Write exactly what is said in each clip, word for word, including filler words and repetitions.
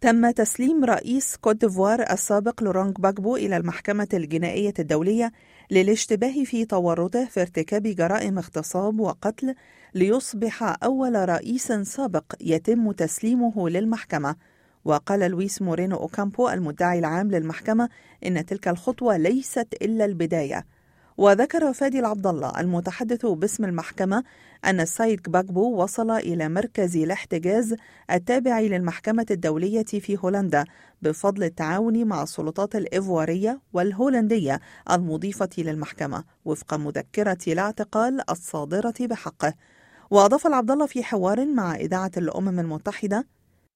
تم تسليم رئيس كوت ديفوار السابق لوران باجبو إلى المحكمة الجنائية الدولية للاشتباه في تورطه في ارتكاب جرائم اغتصاب وقتل، ليصبح أول رئيس سابق يتم تسليمه للمحكمة. وقال لويس مورينو أوكامبو المدعي العام للمحكمة إن تلك الخطوة ليست إلا البداية. وذكر فادي العبد الله المتحدث باسم المحكمة أن السيد باجبو وصل إلى مركز الاحتجاز التابع للمحكمة الدولية في هولندا بفضل التعاون مع السلطات الإيفوارية والهولندية المضيفة للمحكمة وفق مذكرة الاعتقال الصادرة بحقه. وأضاف العبد الله في حوار مع إذاعة الأمم المتحدة: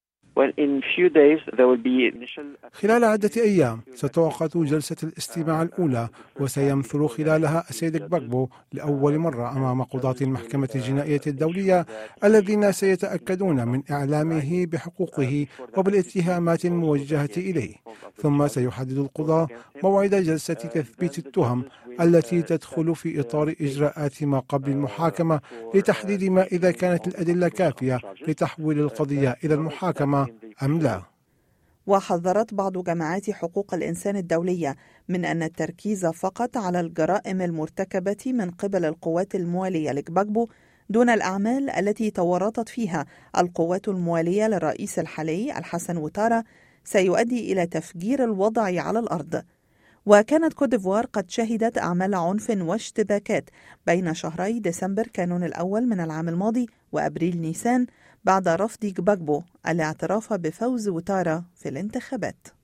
خلال عدة أيام ستعقد جلسة الاستماع الأولى، وسيمثل خلالها السيد باجبو لأول مرة أمام قضاة المحكمة الجنائية الدولية الذين سيتأكدون من إعلامه بحقوقه وبالاتهامات الموجهة إليه. ثم سيحدد القضاة موعد جلسة تثبيت التهم التي تدخل في إطار إجراءات ما قبل المحاكمة لتحديد ما إذا كانت الأدلة كافية لتحويل القضية إلى المحاكمة أم لا. وحذرت بعض جماعات حقوق الإنسان الدولية من أن التركيز فقط على الجرائم المرتكبة من قبل القوات الموالية لكباجبو دون الأعمال التي تورطت فيها القوات الموالية للرئيس الحالي الحسن وتارا سيؤدي إلى تفجير الوضع على الأرض. وكانت كوت ديفوار قد شهدت أعمال عنف واشتباكات بين شهري ديسمبر كانون الأول من العام الماضي وأبريل نيسان بعد رفض كباجبو الاعتراف بفوز وتارا في الانتخابات.